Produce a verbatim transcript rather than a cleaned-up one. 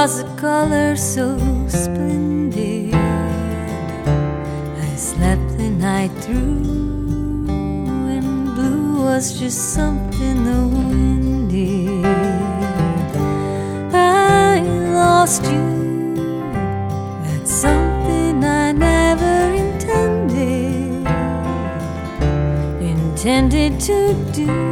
was a color so splendid. I slept the night through, and blue was just something the wind did. I lost you, that's something I never intended, intended to do.